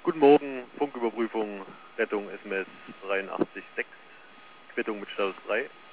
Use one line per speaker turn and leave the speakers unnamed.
Guten Morgen, Funküberprüfung, Rettung SMS 83.6, Quittung mit Status 3.